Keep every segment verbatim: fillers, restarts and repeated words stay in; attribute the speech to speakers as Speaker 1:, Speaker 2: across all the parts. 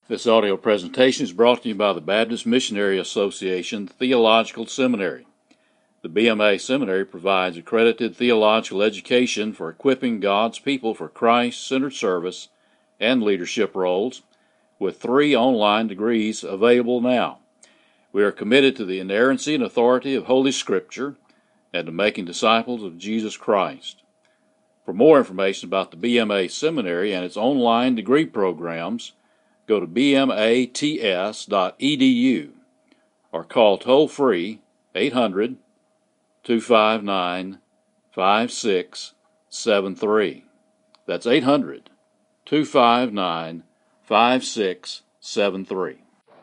Speaker 1: This audio presentation is brought to you by the Baptist Missionary Association Theological Seminary. The B M A Seminary provides accredited theological education for equipping God's people for Christ-centered service and leadership roles, with three online degrees available now. We are committed to the inerrancy and authority of Holy Scripture and to making disciples of Jesus Christ. For more information about the B M A Seminary and its online degree programs, go to b m a t s dot e d u or call toll-free eight hundred, two five nine, five six seven three. That's eight hundred, two five nine, five six seven three.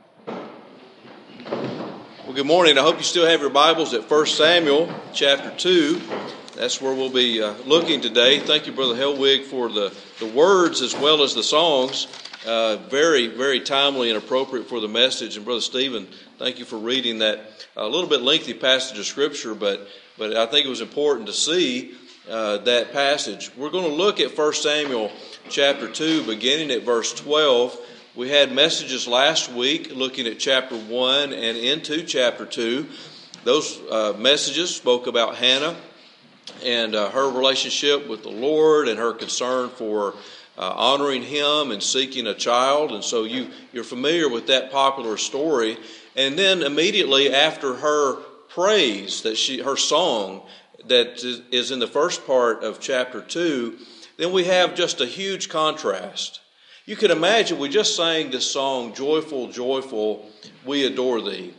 Speaker 2: Well, good morning. I hope you still have your Bibles at First Samuel chapter two. That's where we'll be uh, looking today. Thank you, Brother Helwig, for the, the words as well as the songs. Uh, very, very timely and appropriate for the message. And Brother Stephen, thank you for reading that a little bit lengthy passage of Scripture, but but I think it was important to see uh, that passage. We're going to look at First Samuel chapter two, beginning at verse twelve. We had messages last week looking at chapter one and into chapter two. Those uh, messages spoke about Hannah and uh, her relationship with the Lord and her concern for Uh, honoring him and seeking a child. And so you, you're familiar with that popular story. And then immediately after her praise, that she her song that is in the first part of chapter two, then we have just a huge contrast. You can imagine we just sang this song, Joyful, Joyful, We Adore Thee.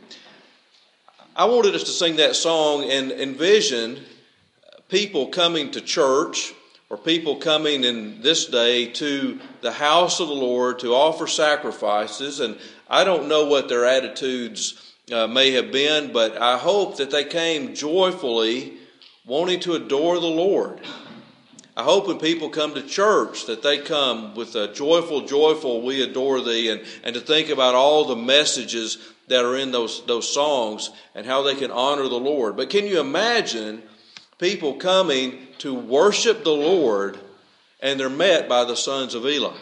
Speaker 2: I wanted us to sing that song and envision people coming to church, or people coming in this day to the house of the Lord to offer sacrifices. And I don't know what their attitudes uh, may have been, but I hope that they came joyfully wanting to adore the Lord. I hope when people come to church that they come with a joyful, joyful, we adore thee, and, and to think about all the messages that are in those, those songs and how they can honor the Lord. But can you imagine people coming to worship the Lord, and they're met by the sons of Eli,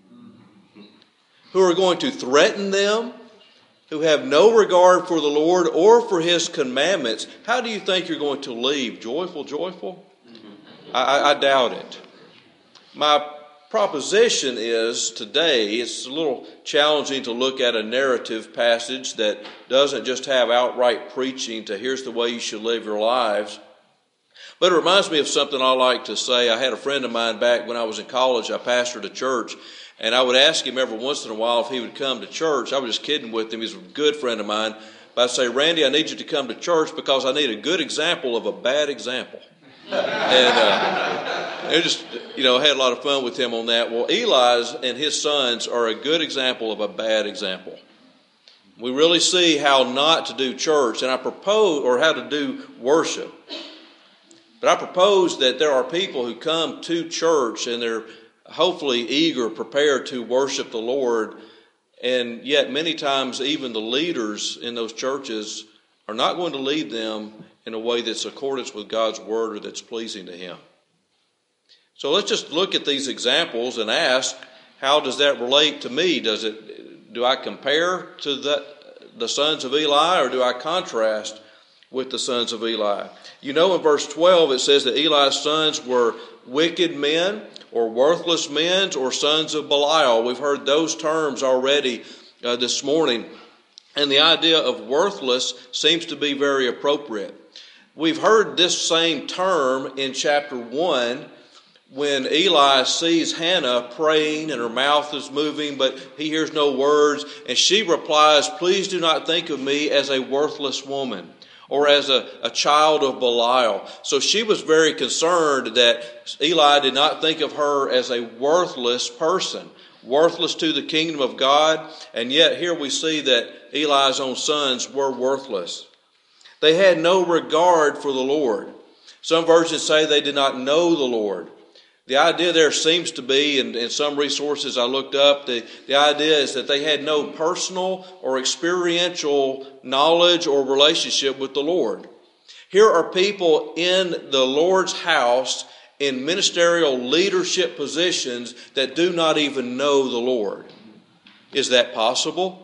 Speaker 2: who are going to threaten them, who have no regard for the Lord or for His commandments? How do you think you're going to leave? Joyful, joyful? I, I doubt it. My proposition is today, it's a little challenging to look at a narrative passage that doesn't just have outright preaching to here's the way you should live your lives. But it reminds me of something I like to say. I had a friend of mine back when I was in college. I pastored a church, and I would ask him every once in a while if he would come to church. I was just kidding with him. He's a good friend of mine. But I'd say, Randy, I need you to come to church because I need a good example of a bad example. And uh, I just, you know, had a lot of fun with him on that. Well, Eli's and his sons are a good example of a bad example. We really see how not to do church, and I propose, or how to do worship. But I propose that there are people who come to church and they're hopefully eager, prepared to worship the Lord, and yet many times even the leaders in those churches are not going to lead them in a way that's accordance with God's Word or that's pleasing to Him. So let's just look at these examples and ask, how does that relate to me? Does it? Do I compare to the, the sons of Eli, or do I contrast with the sons of Eli? You know, in verse twelve it says that Eli's sons were wicked men, or worthless men, or sons of Belial. We've heard those terms already uh, this morning. And the idea of worthless seems to be very appropriate. We've heard this same term in chapter one when Eli sees Hannah praying and her mouth is moving, but he hears no words. And she replies, "Please do not think of me as a worthless woman, or as a, a child of Belial." So she was very concerned that Eli did not think of her as a worthless person, worthless to the kingdom of God. And yet here we see that Eli's own sons were worthless. They had no regard for the Lord. Some versions say they did not know the Lord. The idea there seems to be, and in some resources I looked up, the, the idea is that they had no personal or experiential knowledge or relationship with the Lord. Here are people in the Lord's house in ministerial leadership positions that do not even know the Lord. Is that possible?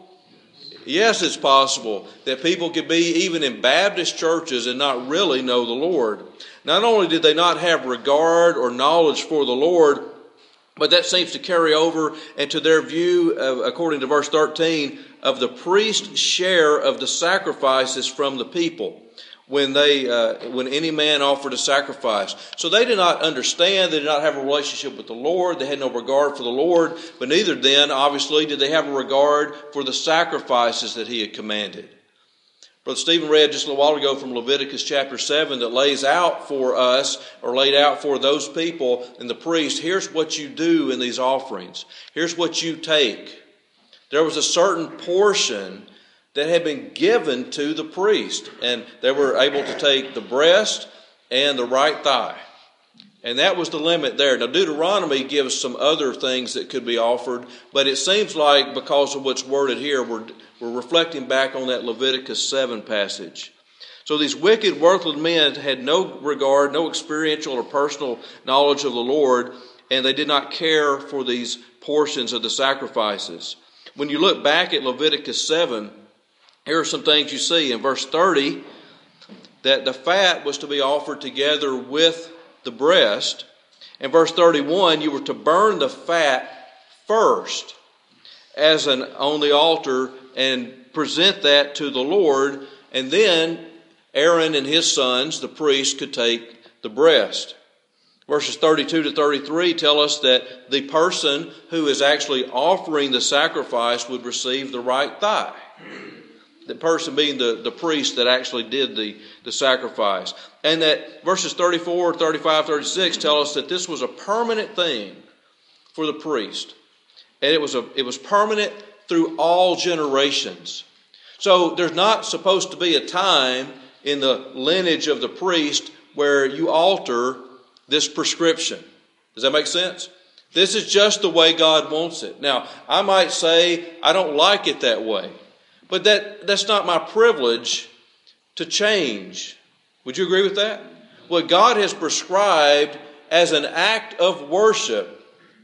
Speaker 2: Yes, it's possible that people could be even in Baptist churches and not really know the Lord. Not only did they not have regard or knowledge for the Lord, but that seems to carry over into their view, of, according to verse thirteen, of the priest's share of the sacrifices from the people when they, uh, when any man offered a sacrifice. So they did not understand, they did not have a relationship with the Lord, they had no regard for the Lord, but neither then, obviously, did they have a regard for the sacrifices that he had commanded. Brother Stephen read just a little while ago from Leviticus chapter seven that lays out for us, or laid out for those people and the priest, here's what you do in these offerings. Here's what you take. There was a certain portion that had been given to the priest, and they were able to take the breast and the right thigh. And that was the limit there. Now, Deuteronomy gives some other things that could be offered, but it seems like because of what's worded here, we're, we're reflecting back on that Leviticus seven passage. So these wicked, worthless men had no regard, no experiential or personal knowledge of the Lord, and they did not care for these portions of the sacrifices. When you look back at Leviticus seven, here are some things you see. In verse thirty, that the fat was to be offered together with the breast. In verse thirty-one, you were to burn the fat first as an on the altar and present that to the Lord, and then Aaron and his sons, the priests, could take the breast. Verses thirty-two to thirty-three tell us that the person who is actually offering the sacrifice would receive the right thigh. The person being the, the priest that actually did the, the sacrifice. And that verses thirty-four, thirty-five, thirty-six tell us that this was a permanent thing for the priest. And it was a it was permanent through all generations. So there's not supposed to be a time in the lineage of the priest where you alter this prescription. Does that make sense? This is just the way God wants it. Now, I might say I don't like it that way. But that, that's not my privilege to change. Would you agree with that? What God has prescribed as an act of worship,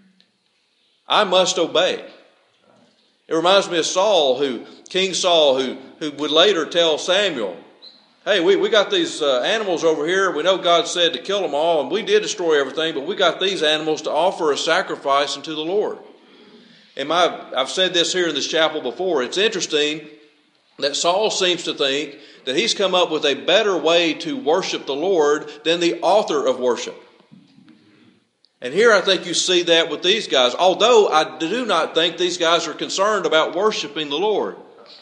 Speaker 2: I must obey. It reminds me of Saul, who King Saul, who, who would later tell Samuel, hey, we, we got these uh, animals over here. We know God said to kill them all, and we did destroy everything, but we got these animals to offer a sacrifice unto the Lord. And my, I've said this here in this chapel before. It's interesting that Saul seems to think that he's come up with a better way to worship the Lord than the author of worship. And here I think you see that with these guys, although I do not think these guys are concerned about worshiping the Lord.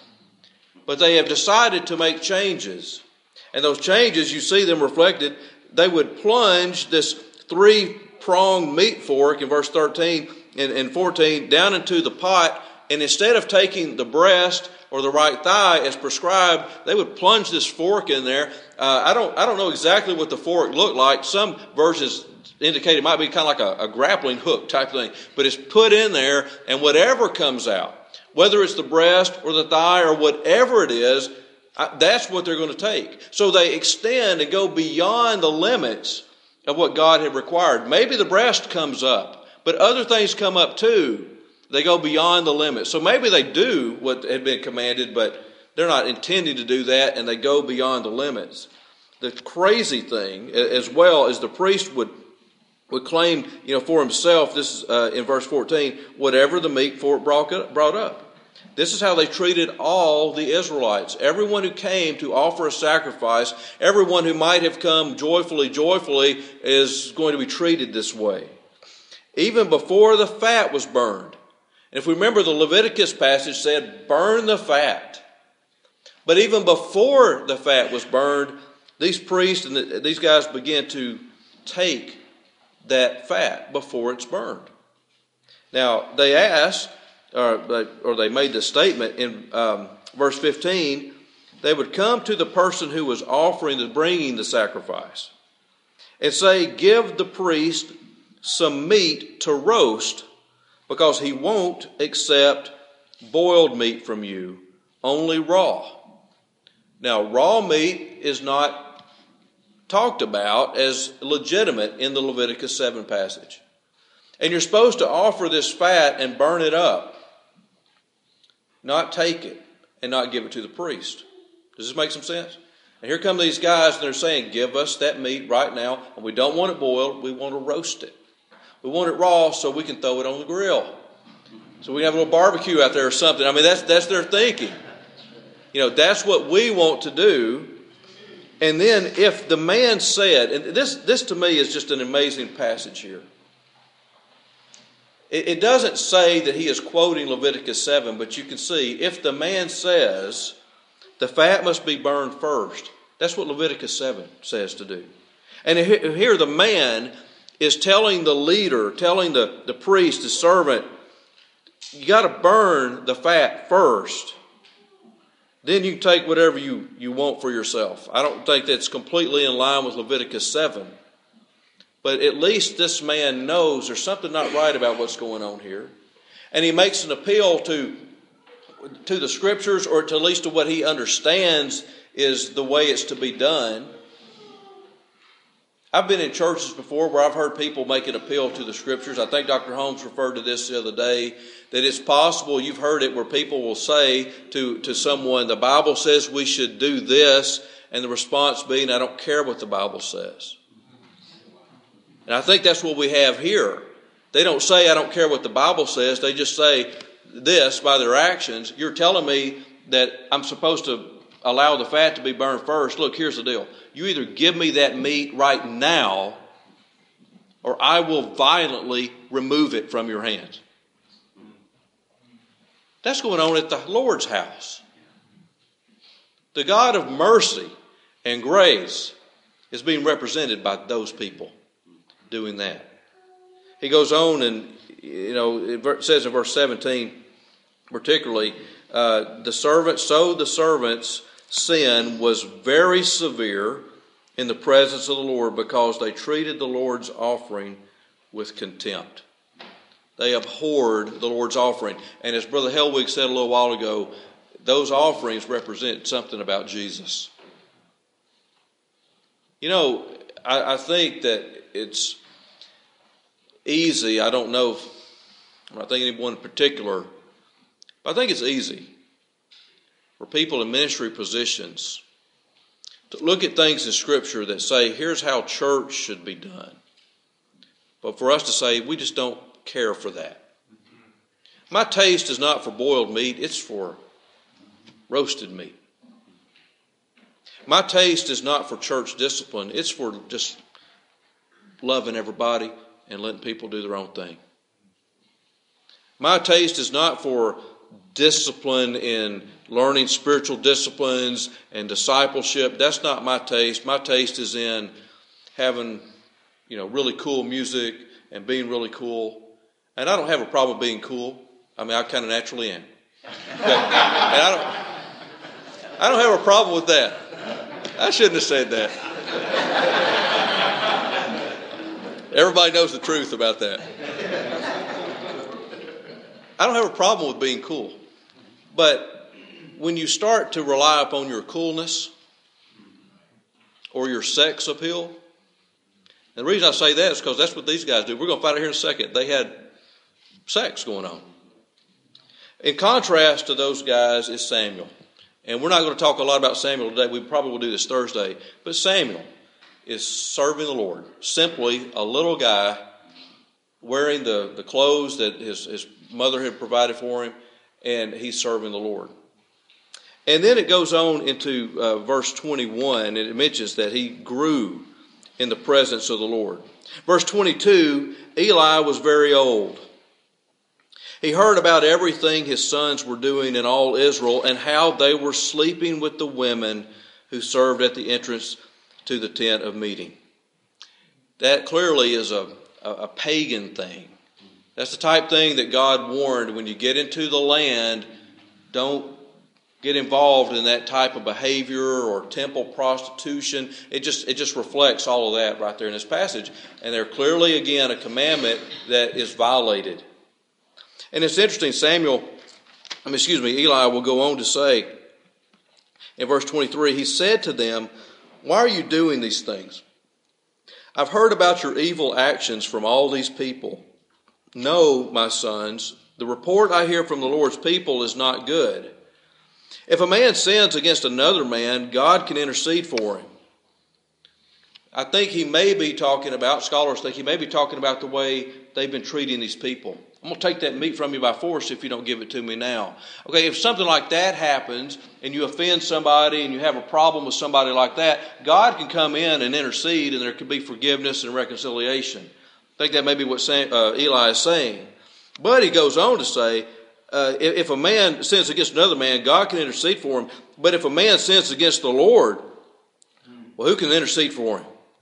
Speaker 2: But they have decided to make changes. And those changes, you see them reflected. They would plunge this three-pronged meat fork in verse thirteen and, and fourteen down into the pot. And instead of taking the breast or the right thigh as prescribed, they would plunge this fork in there. Uh, I don't I don't know exactly what the fork looked like. Some versions indicate it might be kind of like a, a grappling hook type thing. But it's put in there, and whatever comes out, whether it's the breast or the thigh or whatever it is, I, that's what they're going to take. So they extend and go beyond the limits of what God had required. Maybe the breast comes up, but other things come up too. They go beyond the limits. So maybe they do what had been commanded, but they're not intending to do that, and they go beyond the limits. The crazy thing, as well as the priest would would claim, you know, for himself, this is uh, in verse fourteen, whatever the meat fork brought up. This is how they treated all the Israelites. Everyone who came to offer a sacrifice, everyone who might have come joyfully, joyfully, is going to be treated this way. Even before the fat was burned. And if we remember, the Leviticus passage said, burn the fat. But even before the fat was burned, these priests and the, these guys began to take that fat before it's burned. Now, they asked, or, or they made this statement in um, verse fifteen, they would come to the person who was offering, the bringing the sacrifice, and say, give the priest some meat to roast, because he won't accept boiled meat from you, only raw. Now, raw meat is not talked about as legitimate in the Leviticus seven passage. And you're supposed to offer this fat and burn it up. not take it and not give it to the priest. Does this make some sense? And here come these guys and they're saying, give us that meat right now. And we don't want it boiled. We want to roast it. We want it raw so we can throw it on the grill. So we can have a little barbecue out there or something. I mean, that's that's their thinking. You know, that's what we want to do. And then if the man said, and this, this to me is just an amazing passage here. It, it doesn't say that he is quoting Leviticus seven, but you can see if the man says, the fat must be burned first. That's what Leviticus seven says to do. And here the man is telling the leader, telling the, the priest, the servant, you got to burn the fat first. Then you can take whatever you, you want for yourself. I don't think that's completely in line with Leviticus seven. But at least this man knows there's something not right about what's going on here. And he makes an appeal to, to the Scriptures, or to at least to what he understands is the way it's to be done. I've been in churches before where I've heard people make an appeal to the Scriptures. I think Doctor Holmes referred to this the other day, that it's possible, you've heard it, where people will say to, to someone, the Bible says we should do this, and the response being, I don't care what the Bible says. And I think that's what we have here. They don't say, I don't care what the Bible says. They just say this by their actions. You're telling me that I'm supposed to allow the fat to be burned first. Look, here's the deal. You either give me that meat right now, or I will violently remove it from your hands. That's going on at the Lord's house. The God of mercy and grace is being represented by those people doing that. He goes on and, you know, it says in verse seventeen, particularly, uh, the servant, so the servant's sin was very severe in the presence of the Lord because they treated the Lord's offering with contempt. They abhorred the Lord's offering. And as Brother Helwig said a little while ago, those offerings represent something about Jesus. You know, I, I think that it's easy. I don't know if I'm not thinking anyone in particular, but I think it's easy for people in ministry positions to look at things in Scripture that say, here's how church should be done. But for us to say, we just don't care for that. My taste is not for boiled meat, it's for roasted meat. My taste is not for church discipline, it's for just loving everybody and letting people do their own thing. My taste is not for discipline in learning spiritual disciplines and discipleship. That's not my taste. My taste is in having, you know, really cool music and being really cool. And I don't have a problem being cool. I mean, I kind of naturally am. Okay? And I don't, I don't have a problem with that. I shouldn't have said that. Everybody knows the truth about that. I don't have a problem with being cool. But when you start to rely upon your coolness or your sex appeal, and the reason I say that is because that's what these guys do. We're going to find out here in a second. They had sex going on. In contrast to those guys is Samuel. And we're not going to talk a lot about Samuel today. We probably will do this Thursday. But Samuel is serving the Lord. Simply a little guy wearing the, the clothes that his, his mother had provided for him, and he's serving the Lord. And then it goes on into uh, verse twenty-one, and it mentions that he grew in the presence of the Lord. Verse twenty-two, Eli was very old. He heard about everything his sons were doing in all Israel and how they were sleeping with the women who served at the entrance to the tent of meeting. That clearly is a, a, a pagan thing. That's the type of thing that God warned, when you get into the land, don't get involved in that type of behavior or temple prostitution. It just it just reflects all of that right there in this passage. And they're clearly, again, a commandment that is violated. And it's interesting, Samuel, I mean, excuse me, Eli will go on to say in verse twenty-three, he said to them, why are you doing these things? I've heard about your evil actions from all these people. Know, my sons, The report I hear from the Lord's people is not good. If a man sins against another man, God can intercede for him. I think he may be talking about, scholars think he may be talking about the way they've been treating these people. I'm going to take that meat from you by force if you don't give it to me now. Okay, if something like that happens and you offend somebody and you have a problem with somebody like that, God can come in and intercede and there can be forgiveness and reconciliation. I think that may be what uh, Eli is saying. But he goes on to say, uh, if, if a man sins against another man, God can intercede for him. But if a man sins against the Lord, well, who can intercede for him?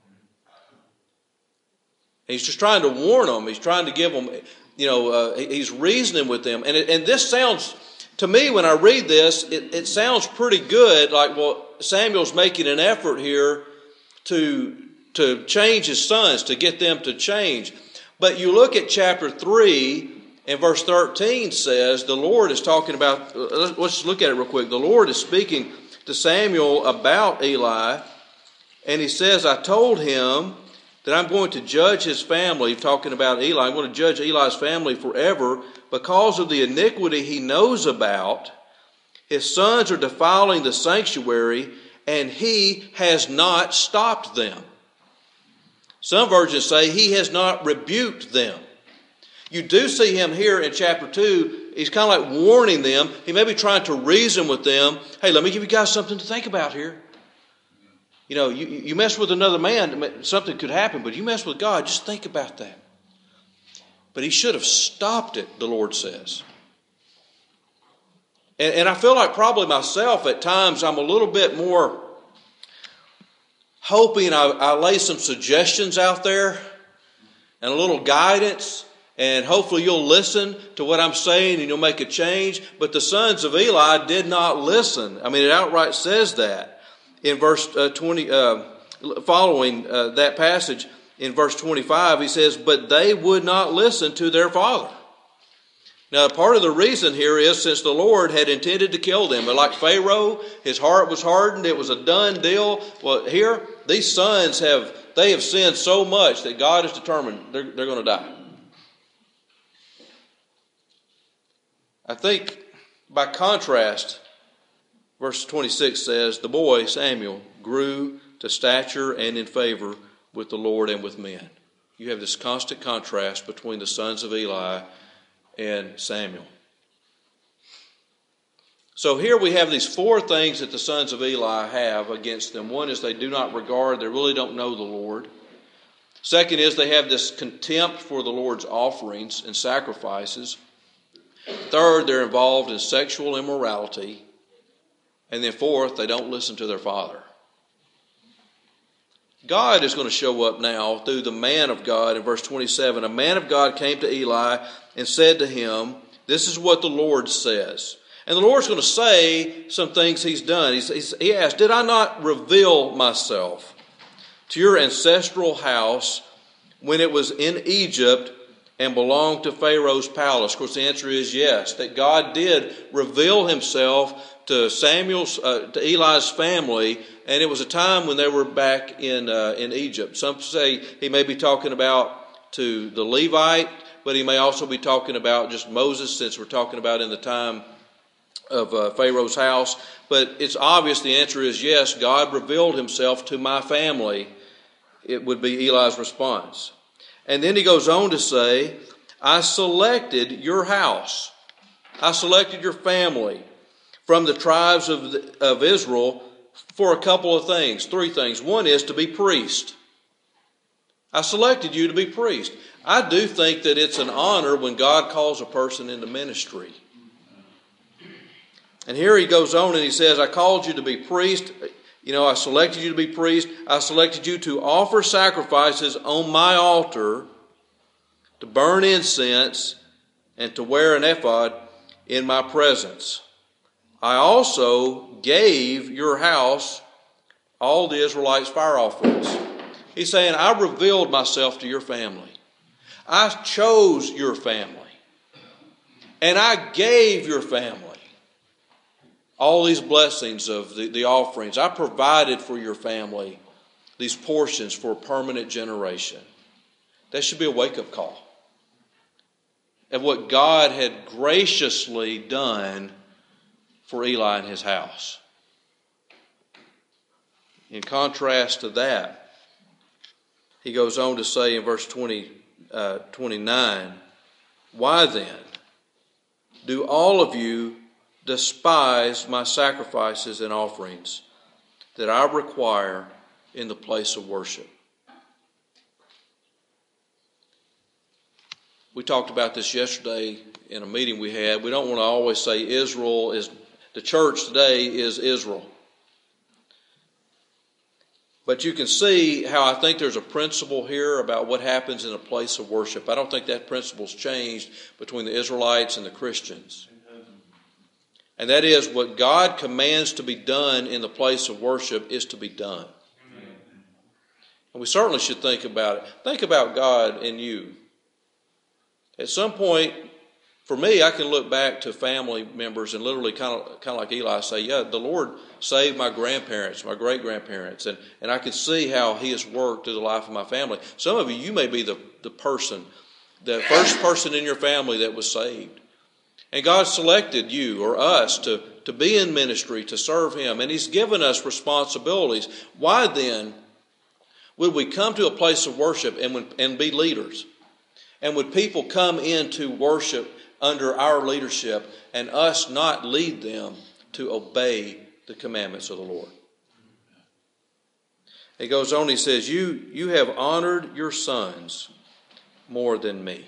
Speaker 2: He's just trying to warn them. He's trying to give them, you know, uh, he's reasoning with them. And, it, and this sounds, to me, when I read this, it, it sounds pretty good. Like, well, Samuel's making an effort here to, to change his sons, to get them to change. But you look at chapter three, and verse thirteen says, the Lord is talking about, let's look at it real quick. The Lord is speaking to Samuel about Eli, and he says, I told him that I'm going to judge his family, talking about Eli. I'm going to judge Eli's family forever because of the iniquity he knows about. His sons are defiling the sanctuary, and he has not stopped them. Some versions say he has not rebuked them. You do see him here in chapter two. He's kind of like warning them. He may be trying to reason with them. Hey, let me give you guys something to think about here. You know, you, you mess with another man, something could happen, but you mess with God, just think about that. But he should have stopped it, the Lord says. And, and I feel like probably myself at times I'm a little bit more hoping I, I lay some suggestions out there and a little guidance, and hopefully you'll listen to what I'm saying and you'll make a change. But the sons of Eli did not listen. I mean, it outright says that. In verse uh, twenty, uh, following uh, that passage, in verse twenty-five, he says, but they would not listen to their father. Now, part of the reason here is since the Lord had intended to kill them, but like Pharaoh, his heart was hardened, it was a done deal. Well, here, these sons have, they have sinned so much that God has determined they're, they're going to die. I think, by contrast, verse twenty-six says, the boy, Samuel, grew to stature and in favor with the Lord and with men. You have this constant contrast between the sons of Eli and Samuel. So here we have these four things that the sons of Eli have against them. One is they do not regard, they really don't know the Lord. Second is they have this contempt for the Lord's offerings and sacrifices. Third, they're involved in sexual immorality. And then fourth, they don't listen to their father. God is going to show up now through the man of God in verse twenty-seven. A man of God came to Eli and said to him, this is what the Lord says. And the Lord's going to say some things he's done. He's, he's, he asked, did I not reveal myself to your ancestral house when it was in Egypt and belonged to Pharaoh's palace? Of course, the answer is yes, that God did reveal himself to Samuel's, uh, to Eli's family, and it was a time when they were back in uh, in Egypt. Some say he may be talking about to the Levite, but he may also be talking about just Moses, since we're talking about in the time of uh, Pharaoh's house. But it's obvious the answer is yes, God revealed himself to my family. It would be Eli's response. And then he goes on to say, I selected your house. I selected your family from the tribes of, the, of Israel for a couple of things, three things. One is to be priest. I selected you to be priest. I do think that it's an honor when God calls a person into ministry. And here he goes on and he says, I called you to be priest. You know, I selected you to be priest. I selected you to offer sacrifices on my altar, to burn incense, and to wear an ephod in my presence. I also gave your house all the Israelites' fire offerings. He's saying, I revealed myself to your family. I chose your family. And I gave your family all these blessings of the, the offerings. I provided for your family these portions for a permanent generation. That should be a wake-up call. of what God had graciously done for Eli and his house. In contrast to that, he goes on to say in verse twenty, uh, twenty-nine, why then do all of you despise my sacrifices and offerings that I require in the place of worship? We talked about this yesterday in a meeting we had. We don't want to always say Israel is, the church today is Israel. But you can see how I think there's a principle here about what happens in a place of worship. I don't think that principle's changed between the Israelites and the Christians. And that is, what God commands to be done in the place of worship is to be done. And we certainly should think about it. Think about God and you. At some point, for me, I can look back to family members and literally kind of kind of like Eli say, yeah, the Lord saved my grandparents, my great-grandparents, and, and I can see how He has worked through the life of my family. Some of you, you may be the, the person, the first person in your family that was saved. And God selected you or us to, to be in ministry, to serve Him, and He's given us responsibilities. Why then would we come to a place of worship and, would, and be leaders? And would people come into worship under our leadership and us not lead them to obey the commandments of the Lord? He goes on, he says, you, you have honored your sons more than me.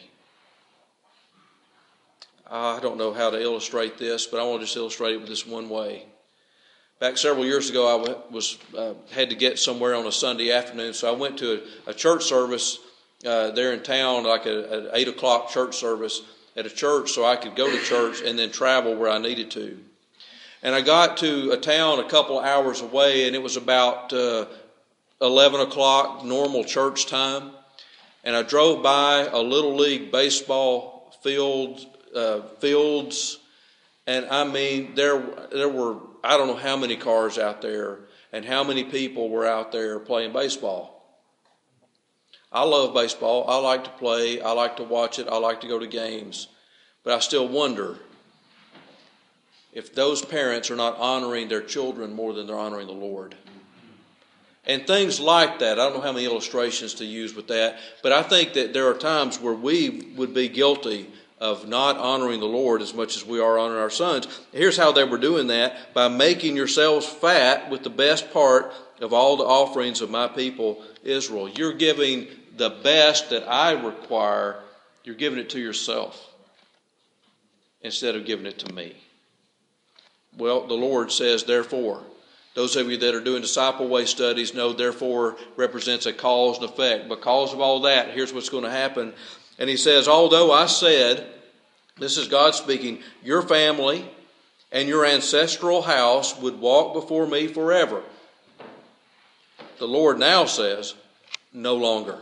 Speaker 2: I don't know how to illustrate this, but I want to just illustrate it with this one way. Back several years ago, I was uh, had to get somewhere on a Sunday afternoon, so I went to a, a church service uh, there in town, like an eight o'clock church service at a church, so I could go to church and then travel where I needed to. And I got to a town a couple of hours away, and it was about uh, eleven o'clock, normal church time. And I drove by a Little League baseball field, uh, fields, and I mean, there there were, I don't know how many cars out there and how many people were out there playing baseball. I love baseball. I like to play. I like to watch it. I like to go to games. But I still wonder if those parents are not honoring their children more than they're honoring the Lord. And things like that. I don't know how many illustrations to use with that, but I think that there are times where we would be guilty of not honoring the Lord as much as we are honoring our sons. Here's how they were doing that: by making yourselves fat with the best part of all the offerings of my people Israel. You're giving the best that I require, you're giving it to yourself instead of giving it to me. Well, the Lord says, therefore. Those of you that are doing disciple way studies know therefore represents a cause and effect. Because of all that, here's what's going to happen. And he says, although I said, this is God speaking, your family and your ancestral house would walk before me forever, the Lord now says, no longer.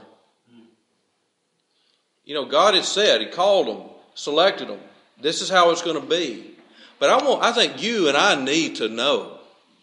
Speaker 2: You know, God had said, He called them, selected them. This is how it's going to be. But I want, I think you and I need to know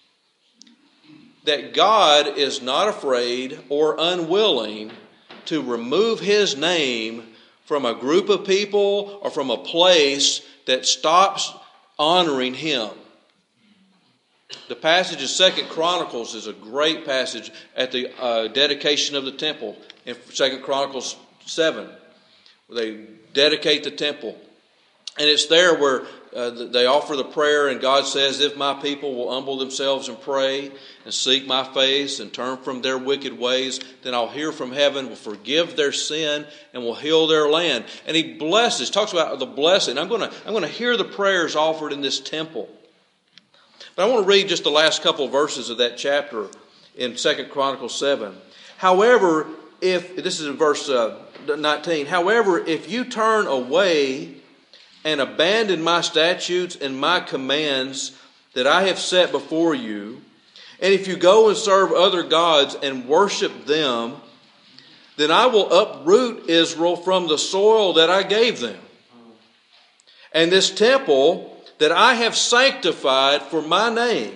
Speaker 2: that God is not afraid or unwilling to remove His name from a group of people or from a place that stops honoring Him. The passage of Second Chronicles is a great passage at the uh, dedication of the temple in Second Chronicles seven. Where they dedicate the temple. And it's there where uh, they offer the prayer, and God says, if my people will humble themselves and pray and seek my face and turn from their wicked ways, then I'll hear from heaven, will forgive their sin, and will heal their land. And He blesses, talks about the blessing. I'm going to I'm going to hear the prayers offered in this temple. But I want to read just the last couple of verses of that chapter in Second Chronicles seven. However, if, this is in verse uh, nineteen, however, if you turn away and abandon my statutes and my commands that I have set before you, and if you go and serve other gods and worship them, then I will uproot Israel from the soil that I gave them. And this temple that I have sanctified for my name,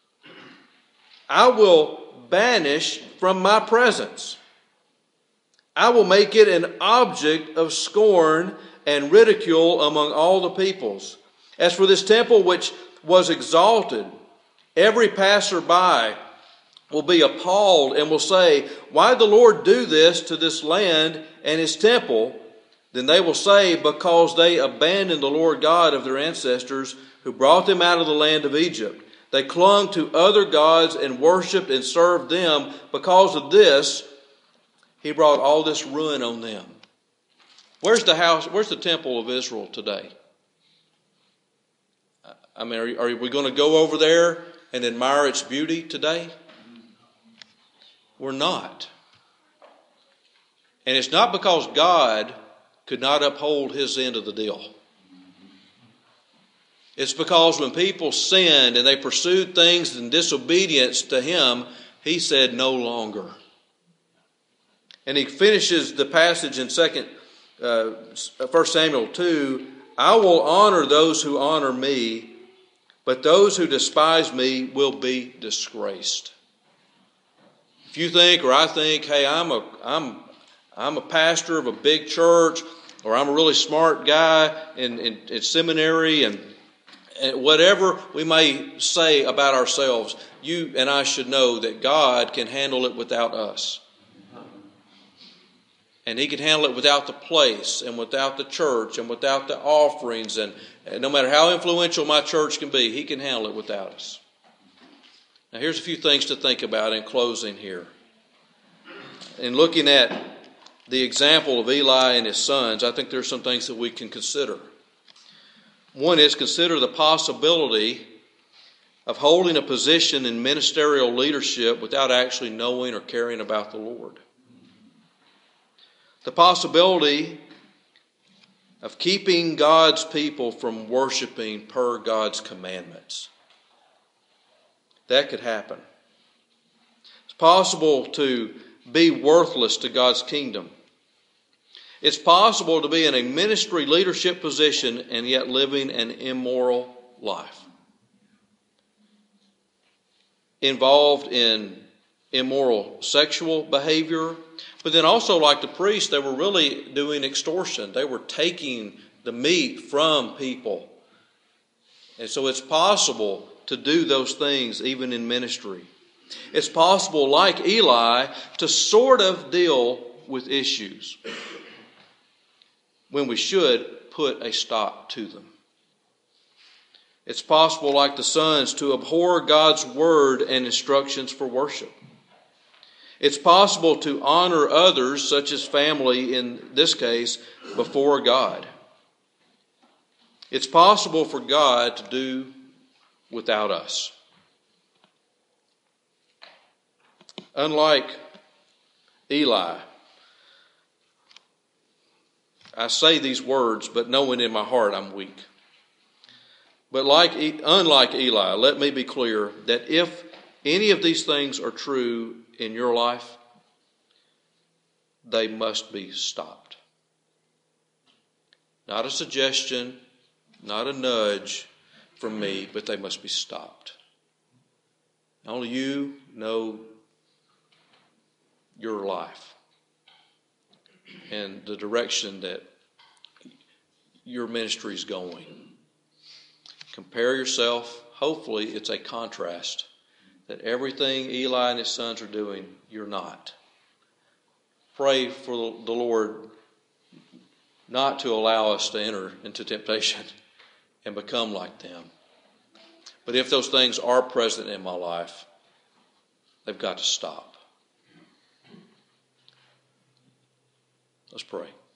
Speaker 2: I will banish from my presence. I will make it an object of scorn and ridicule among all the peoples. As for this temple which was exalted, every passerby will be appalled and will say, why did the Lord do this to this land and his temple? Then they will say, because they abandoned the Lord God of their ancestors, who brought them out of the land of Egypt. They clung to other gods and worshipped and served them. Because of this, he brought all this ruin on them. Where's the house? Where's the temple of Israel today? I mean, are, are we going to go over there and admire its beauty today? We're not. And it's not because God could not uphold his end of the deal. It's because when people sinned and they pursued things in disobedience to him, he said no longer. And he finishes the passage in second, uh, First Samuel two, I will honor those who honor me, but those who despise me will be disgraced. If you think, or I think, hey, I'm a, I'm, I'm a pastor of a big church, or I'm a really smart guy in, in, in seminary, and, and whatever we may say about ourselves, you and I should know that God can handle it without us. And he can handle it without the place and without the church and without the offerings. And, and no matter how influential my church can be, he can handle it without us. Now here's a few things to think about in closing here. In looking at the example of Eli and his sons, I think there are some things that we can consider. One is consider the possibility of holding a position in ministerial leadership without actually knowing or caring about the Lord. The possibility of keeping God's people from worshiping per God's commandments. That could happen. It's possible to be worthless to God's kingdom. It's possible to be in a ministry leadership position and yet living an immoral life. Involved in immoral sexual behavior, but then also like the priests, they were really doing extortion. They were taking the meat from people. And so it's possible to do those things even in ministry. It's possible, like Eli, to sort of deal with issues when we should put a stop to them. It's possible, like the sons, to abhor God's word and instructions for worship. It's possible to honor others, such as family in this case, before God. It's possible for God to do without us. Unlike Eli, I say these words, but knowing in my heart I'm weak. But like, unlike Eli, let me be clear that if any of these things are true in your life, they must be stopped. Not a suggestion, not a nudge from me, but they must be stopped. Only you know your life and the direction that your ministry is going. Compare yourself. Hopefully it's a contrast that everything Eli and his sons are doing, you're not. Pray for the Lord not to allow us to enter into temptation and become like them. But if those things are present in my life, they've got to stop. Let's pray.